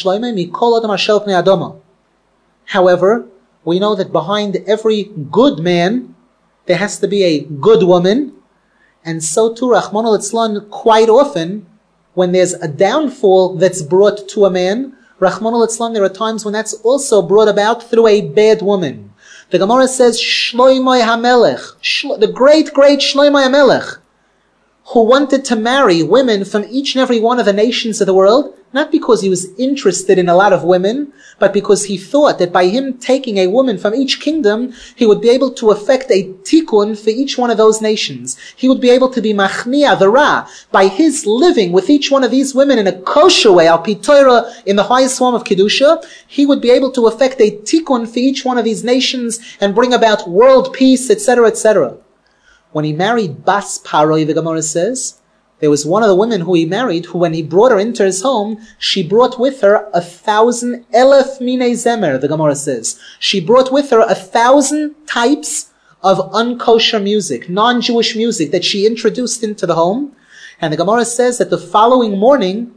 we know that behind every good man, there has to be a good woman. And so too, Rachmana litzlan, quite often, when there's a downfall that's brought to a man, Rachmana litzlan, there are times when that's also brought about through a bad woman. The Gemara says, Shlomo HaMelech, Shlo, the great, great Shlomo HaMelech, who wanted to marry women from each and every one of the nations of the world, not because he was interested in a lot of women, but because he thought that by him taking a woman from each kingdom, he would be able to effect a tikkun for each one of those nations. He would be able to be machnia, the ra, by his living with each one of these women in a kosher way, al pi Torah, in the highest form of Kedusha, he would be able to effect a tikkun for each one of these nations and bring about world peace, et cetera, et cetera. When he married Bas Paroi, the Gemara says, there was one of the women who he married, who when he brought her into his home, she brought with her a thousand elef minei zemer, the Gemara says. She brought with her a thousand types of unkosher music, non-Jewish music that she introduced into the home. And the Gemara says that the following morning,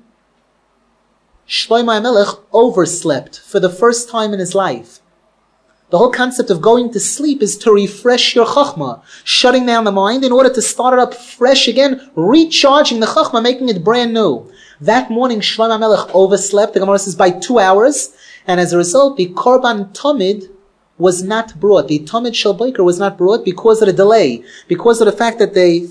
Shlomo HaMelech overslept for the first time in his life. The whole concept of going to sleep is to refresh your chachma, shutting down the mind in order to start it up fresh again, recharging the chachma, making it brand new. That morning, Shlomo HaMelech overslept, the Gemara says, by two hours, and as a result, the Korban Tamid was not brought. The Tamid Shel Boker was not brought because of the delay, because of the fact that they,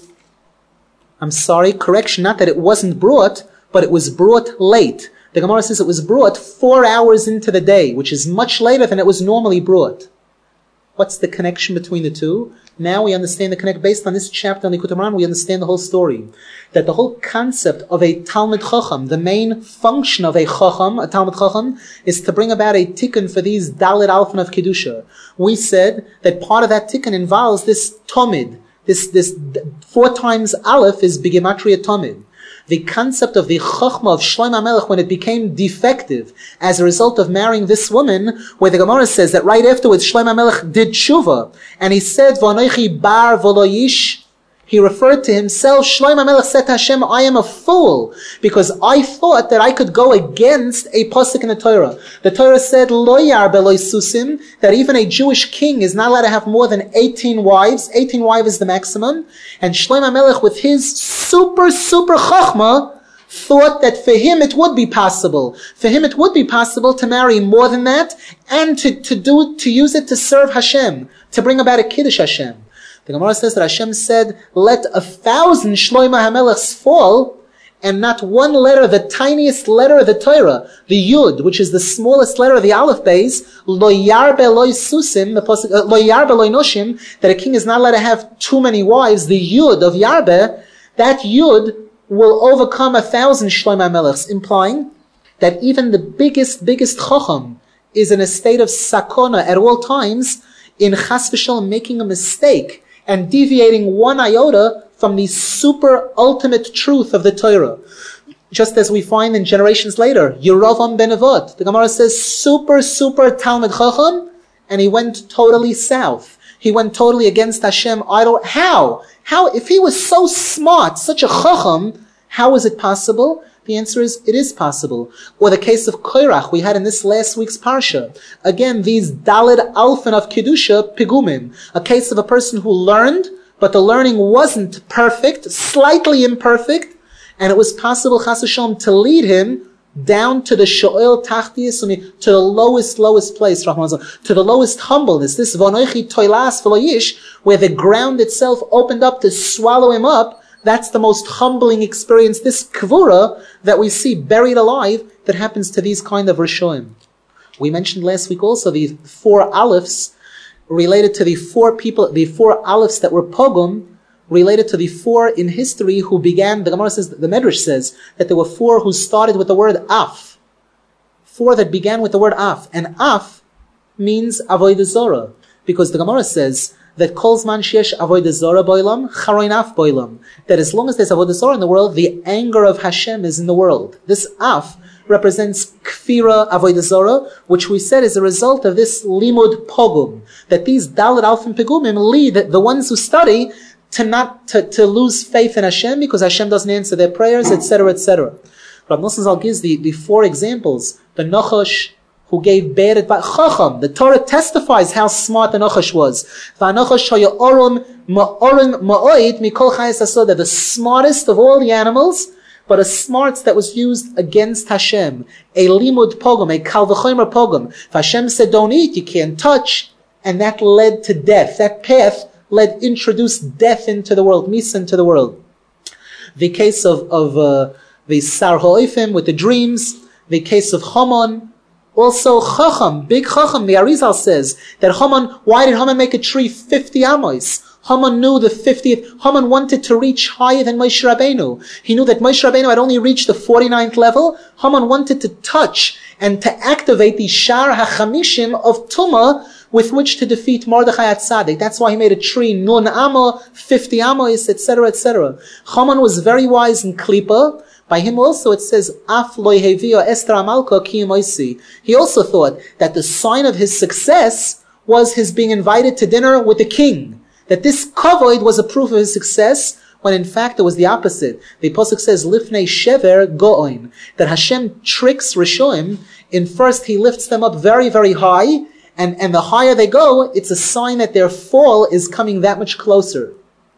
I'm sorry, correction, not that it wasn't brought, but it was brought late. The Gemara says it was brought four hours into the day, which is much later than it was normally brought. What's the connection between the two? Now we understand the connection. Based on this chapter on the Likutei Moharan, we understand the whole story. That the whole concept of a Talmid Chacham, the main function of a Chacham, a Talmid Chacham, is to bring about a tikkun for these Dalit Alphan of Kedusha. We said that part of that tikkun involves this Tamid. This, this, four times Aleph is Bigematria Tamid. The concept of the Chachma of Shlomo HaMelech, when it became defective as a result of marrying this woman, where the Gemara says that right afterwards Shlomo HaMelech did tshuva, and he said, V'anochi bar v'lo yish, he referred to himself, Shlomo HaMelech said to Hashem, I am a fool, because I thought that I could go against a pasuk in the Torah. The Torah said, Lo yarbe lo susim, that even a Jewish king is not allowed to have more than eighteen wives. eighteen wives is the maximum. And Shlomo HaMelech, with his super, super chachma, thought that for him it would be possible. For him it would be possible to marry more than that, and to, to do, to use it to serve Hashem, to bring about a Kiddush Hashem. The Gemara says that Hashem said, let a thousand Shlomo HaMelechs fall, and not one letter, the tiniest letter of the Torah, the Yud, which is the smallest letter of the Aleph base, lo yarbe lo susim, lo yarbe lo noshim, that a king is not allowed to have too many wives, the Yud of yarbe, that Yud will overcome a thousand Shlomo HaMelechs, implying that even the biggest, biggest Chacham is in a state of sakona at all times, in chas v'shalom making a mistake, and deviating one iota from the super ultimate truth of the Torah. Just as we find in generations later, Yeravam ben Nevat. The Gemara says, super, super Talmid Chacham, and he went totally south. He went totally against Hashem idol. How? How? If he was so smart, such a Chacham, how is it possible? The answer is, it is possible. Or the case of Korach we had in this last week's Parsha. Again, these Daled Alfen of Kedusha, Pigumim. A case of a person who learned, but the learning wasn't perfect, slightly imperfect, and it was possible, Chas v'shalom, to lead him down to the Shoel Tachtius, to the lowest, lowest place, Rahman, to the lowest humbleness, this Vonoichi Toilas V'loyish, where the ground itself opened up to swallow him up. That's the most humbling experience, this Kvura that we see buried alive, that happens to these kind of Rishoim. We mentioned last week also the four Alephs related to the four people, the four Alephs that were Pogum, related to the four in history who began, the Gemara says, the Medrash says, that there were four who started with the word Af. Four that began with the word Af. And Af means Avodah Zorah. Because the Gemara says that Kol Zman Sheyesh Avodah Zorah Boilam, Charoin Af Boilam. That as long as there's Avodah Zorah in the world, the anger of Hashem is in the world. This Af represents Kfira Avodah Zorah, which we said is a result of this Limud Pogum. That these Dalet Alfim Pegumim lead the ones who study to not, to, to lose faith in Hashem because Hashem doesn't answer their prayers, et cetera, et cetera. Rav Nosson Zal gives the, the four examples. The Nachash, who gave bad advice. Chacham, the Torah testifies how smart the Nachash was. V'anachash haya orum ma'orim ma'oid mikol chayes hasoda, the smartest of all the animals, but a smarts that was used against Hashem. A limud pogum, a kal v'chomer pogum. If Hashem said don't eat, you can't touch, and that led to death. That path led, introduced death into the world, misa into the world. The case of, of uh, the Sar Ha'oifim with the dreams, the case of Haman, also Chacham, big Chacham, the Arizal says that Haman, why did Haman make a tree fifty amos? Haman knew the fiftieth, Haman wanted to reach higher than Moshe Rabbeinu. He knew that Moshe Rabbeinu had only reached the forty-ninth level. Haman wanted to touch and to activate the Shar HaChamishim of Tumah, with which to defeat Mordechai HaTzadik. That's why he made a tree, Nun Amma, fifty Amos, et cetera, et cetera. Haman was very wise in Klippa. By him also it says, Af lo yehevio Esther Amalka ki moisi. He also thought that the sign of his success was his being invited to dinner with the king. That this kavod was a proof of his success, when in fact it was the opposite. The Pasuk says, Lifnei shever go'oin. That Hashem tricks Rishoim. In first he lifts them up very, very high, And, and the higher they go, it's a sign that their fall is coming that much closer.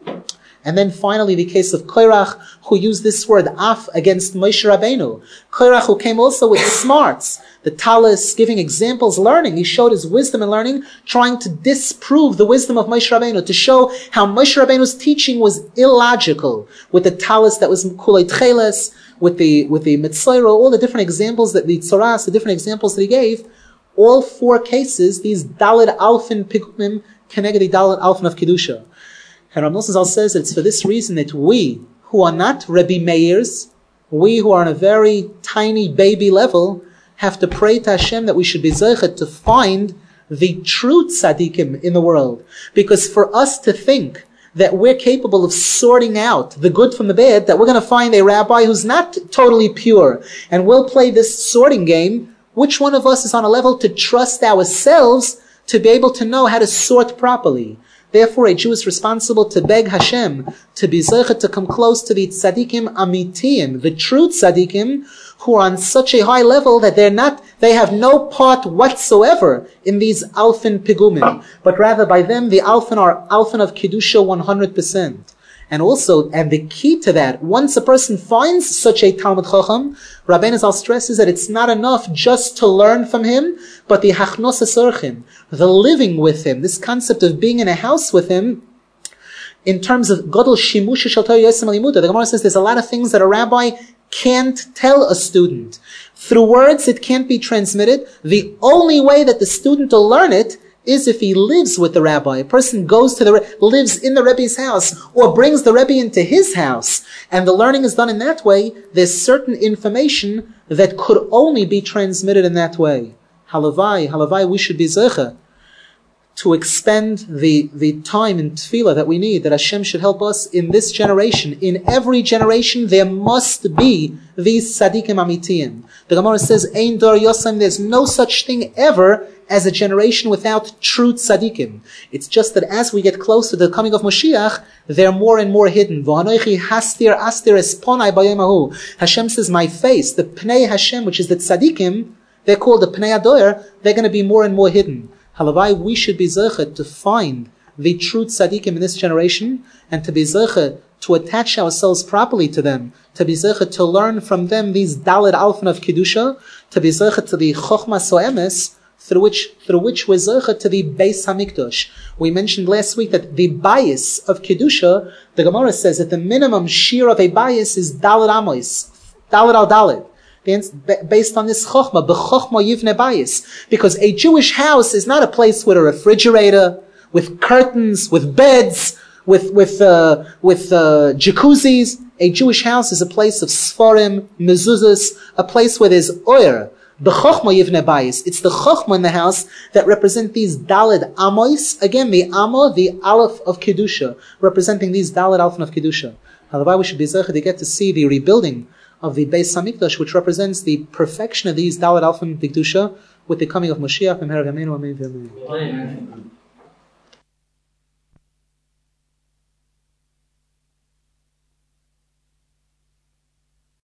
And then finally the case of Korach, who used this word Af against Moshe Rabbeinu. Korach, who came also with smarts, the talis, giving examples, learning. He showed his wisdom in learning, trying to disprove the wisdom of Moshe Rabbeinu, to show how Moshe Rabbeinu's teaching was illogical. With the talis that was Kulei Tcheles, with the, with the Mitzayro, all the different examples that the Tzoras, the different examples that he gave. All four cases, these Daled Alfin Pigumim, connected the Daled Alfin of Kedusha. And Rav Nosson Zal says that it's for this reason that we, who are not Rebbe Meirs, we who are on a very tiny baby level, have to pray to Hashem that we should be zeichet to find the true tzaddikim in the world. Because for us to think that we're capable of sorting out the good from the bad, that we're going to find a rabbi who's not totally pure, and we'll play this sorting game, which one of us is on a level to trust ourselves to be able to know how to sort properly? Therefore, a Jew is responsible to beg Hashem to be zeichet to come close to the tzaddikim amitiyim, the true tzaddikim, who are on such a high level that they're not, they have no part whatsoever in these alfin pigumim, but rather by them the alfin are alfin of kedusha one hundred percent. And also, and the key to that, once a person finds such a Talmud Chacham, Rabbeinu Zal stresses that it's not enough just to learn from him, but the hachnos esorchim, the living with him, this concept of being in a house with him, in terms of Godel Shimush Shel Torah Yosem Limuda. The Gemara says there's a lot of things that a rabbi can't tell a student. Through words, it can't be transmitted. The only way that the student will learn it is if he lives with the rabbi. A person goes to the, lives in the Rebbe's house, or brings the Rebbe into his house, and the learning is done in that way. There's certain information that could only be transmitted in that way. Halavai, halavai, we should be zecha to expend the, the time in tefillah that we need, that Hashem should help us in this generation. In every generation, there must be these tzaddikim amitiyim. The Gemara says, Ein dor yosem, there's no such thing ever as a generation without true tzaddikim. It's just that as we get closer to the coming of Moshiach, they're more and more hidden. V'anoichi hastir astir esponai bayom hahu. Hashem says, my face, the pnei Hashem, which is the tzaddikim, they're called the pnei adoyer, they're going to be more and more hidden. Halavai, we should be zeichet to find the true tzaddikim in this generation, and to be zeichet to attach ourselves properly to them, to be zeichet to learn from them these daled alfin of kedusha, to be zeichet to the chochma soemes, through which through which we're zeichet to the Beis Hamikdash. We mentioned last week that the bias of kedusha, the Gemara says that the minimum shear of a bias is daled amos, daled al daled. Based on this chokhmah, b'chokhmah yivne bayis. Because a Jewish house is not a place with a refrigerator, with curtains, with beds, with with uh, with uh, jacuzzis. A Jewish house is a place of sfarim, mezuzahs, a place where there's oyer. B'chokhmah yivne bayis. It's the chokhmah in the house that represent these daled amos. Again, the amo, the aleph of kedusha, representing these daled alphan of kedusha. However, we should be zeichet to get to see the rebuilding of the Beis Hamikdash, which represents the perfection of these Daled Alfim Kedusha with the coming of Moshiach. Amen.